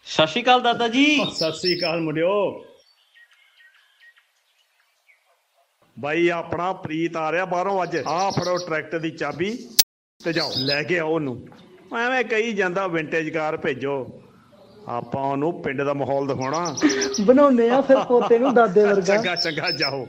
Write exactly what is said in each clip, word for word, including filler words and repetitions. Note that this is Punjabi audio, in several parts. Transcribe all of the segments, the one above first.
ਸਤਿ ਸ਼੍ਰੀ ਅਕਾਲ ਦਾਦਾ ਜੀ। ਸਤਿ ਸ੍ਰੀ ਅਕਾਲ ਮੁੰਡਿਓ। ਬਾਈ ਆਪਣਾ ਪ੍ਰੀਤ ਆ ਰਿਹਾ ਬਾਹਰੋਂ ਅੱਜ। ਆਹ ਫੜੋ ਟਰੈਕਟਰ ਦੀ ਚਾਬੀ ਤੇ ਜਾਓ ਲੈ ਕੇ ਆਓ ਉਹਨੂੰ। ਐਵੇਂ ਕਹੀ ਜਾਂਦਾ ਵਿੰਟੇਜ ਕਾਰ ਭੇਜੋ, ਆਪਾਂ ਉਹਨੂੰ ਪਿੰਡ ਦਾ ਮਾਹੌਲ ਦਿਖਾਉਣਾ। ਬਣਾਉਂਦੇ ਆ ਫਿਰ ਪੋਤੇ ਨੂੰ ਦਾਦੇ ਵਰਗਾ। ਚੰਗਾ ਚੰਗਾ ਜਾਓ।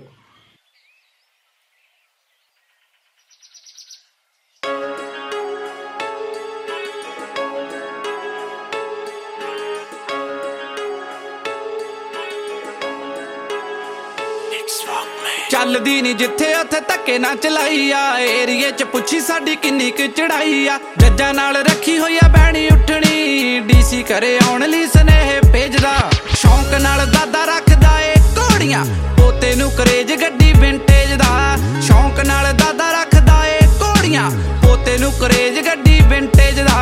ਚੱਲਦੀ ਨੀ ਜਿੱਥੇ ਉੱਥੇ ਧੱਕੇ ਨਾ ਚਲਾਈ ਆ। ਏਰੀਏ ਚ ਪੁੱਛੀ ਸਾਡੀ ਕਿੰਨੀ ਕੁ ਚੜਾਈ ਆ। ਜੱਜਾਂ ਨਾਲ ਰੱਖੀ ਹੋਈ ਆ ਬਹਿਣੀ ਉੱਠਣੀ, ਡੀਸੀ ਘਰੇ ਆਉਣ ਲਈ ਸਨੇਹ ਭੇਜਦਾ। ਸ਼ੌਂਕ ਨਾਲ ਦਾਦਾ ਰੱਖਦਾ ਏ ਘੋੜੀਆਂ, ਪੋਤੇ ਨੂੰ ਕਰੇਜ ਗੱਡੀ ਵਿੰਟੇਜ ਦਾ। ਸ਼ੌਂਕ ਨਾਲ ਦਾਦਾ ਰੱਖਦਾ ਏ ਘੋੜੀਆਂ, ਪੋਤੇ ਨੂੰ ਕਰੇਜ ਗੱਡੀ ਵਿੰਟੇਜ ਦਾ।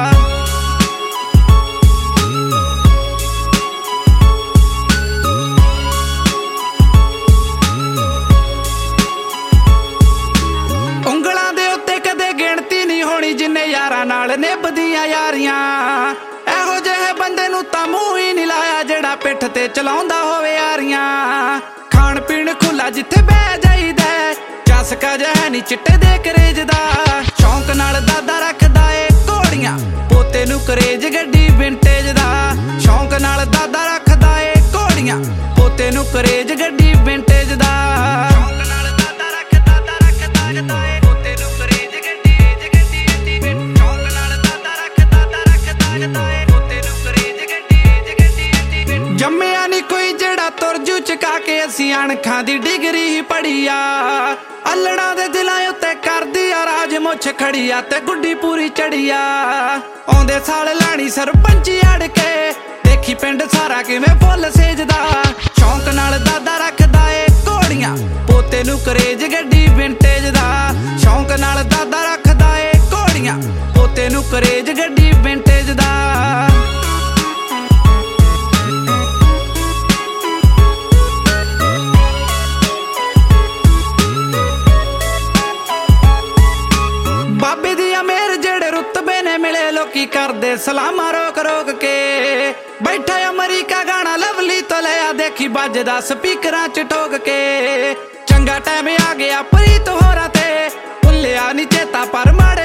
ਜਿੰਨੇ ਯਾਰਾਂ ਨਾਲ ਨਿਭਦੀਆਂ ਯਾਰੀਆਂ, ਇਹੋ ਜਿਹੇ ਬੰਦੇ ਨੂੰ ਤਾਂ ਮੂੰਹ ਹੀ ਨਹੀਂ ਲਾਇਆ ਜਿਹੜਾ ਪਿੱਠ ਤੇ ਚਲਾਉਂਦਾ ਹੋਵੇ ਯਾਰੀਆਂ। ਖਾਣ ਪੀਣ ਖੁੱਲਾ ਜਿੱਥੇ ਬਹਿ ਜਾਈਦਾ, ਚਸਕਾ ਜਿਹਾ ਨੀ ਚਿੱਟੇ ਦੇ ਕਰੇਜ ਦਾ। ਸ਼ੌਂਕ ਨਾਲ ਦਾਦਾ ਰੱਖਦਾ ਏ ਘੋੜੀਆਂ, ਪੋਤੇ ਨੂੰ ਕਰੇਜ ਗੱਡੀ ਵਿੰਟੇਜ ਦਾ। ਸ਼ੌਂਕ ਨਾਲ ਦਾਦਾ ਰੱਖਦਾ ਏ ਘੋੜੀਆਂ, ਪੋਤੇ ਨੂੰ ਕਰੇਜ ਗੱਡੀ ਵਿੰਟੇਜ ਦਾ। ਸ਼ੌਂਕ ਨਾਲ ਦਾਦਾ ਰੱਖਦਾ ਰੱਖਦਾ ਰੱਖਦਾ ਏ ਪੋਤੇ ਨੂੰ ਕਰੇਜ ਜੰਮਿਆ ਨੀ ਕੋਈ ਜਿਹੜਾ ਤੁਰਜੂ ਚਕਾ ਕੇ। ਅਸੀਂ ਅਣਖਾਂ ਦੀ ਡਿਗਰੀ ਹੀ ਪੜੀ ਆ, ਅਲੜਾਂ ਦੇ ਦਿਲਾਂ ਉੱਤੇ ਕਰਦੀ ਆ ਰਾਜ। ਮੁੱਛ ਖੜੀ ਆ ਤੇ ਗੁੱਡੀ ਪੂਰੀ ਚੜੀ ਆ। ਆਉਂਦੇ ਸਾਲ ਲੈਣੀ ਸਰਪੰਚੀ ਅੜ ਕੇ, ਦੇਖੀ ਪਿੰਡ ਸਾਰਾ ਕਿਵੇਂ ਫੁੱਲ ਸੇਜਦਾ। ਸ਼ੌਂਕ ਨਾਲ ਦਾਦਾ ਰੱਖਦਾ ਏ ਘੋੜੀਆਂ, ਪੋਤੇ ਨੂੰ ਕਰੇਜ ਗੱਡੀ ਵਿੰਟੇਜ ਦਾ। ਸ਼ੌਂਕ ਨਾਲ ਦਾਦਾ ਰੱਖਦਾ ਏ ਘੋੜੀਆਂ, ਪੋਤੇ ਨੂੰ ਕਰੇਜ ਗੱਡੀ ਵਿੰਟੇਜ ਦਾ। ਬਾਬੇ ਦੀ ਅਮੀਰ ਜਿਹੜੇ ਰੁਤਬੇ ਨੇ ਮਿਲੇ, ਲੋਕੀ ਕਰਦੇ ਸਲਾਮਾਂ ਰੋਕ ਰੋਕ ਕੇ। ਬੈਠਾ ਅਮਰੀਕਾ ਗਾਣਾ ਲਵਲੀ ਤੋਂ ਲਿਆ, ਦੇਖੀ ਵੱਜਦਾ ਸਪੀਕਰਾਂ ਚ ਠੋਕ ਕੇ। ਚੰਗਾ ਟਾਈਮ ਆ ਗਿਆ ਪ੍ਰੀਤ ਹੋਰਾਂ ਤੇ, ਭੁੱਲਿਆ ਨੀ ਚੇਤਾ ਪਰ ਮਾੜੇ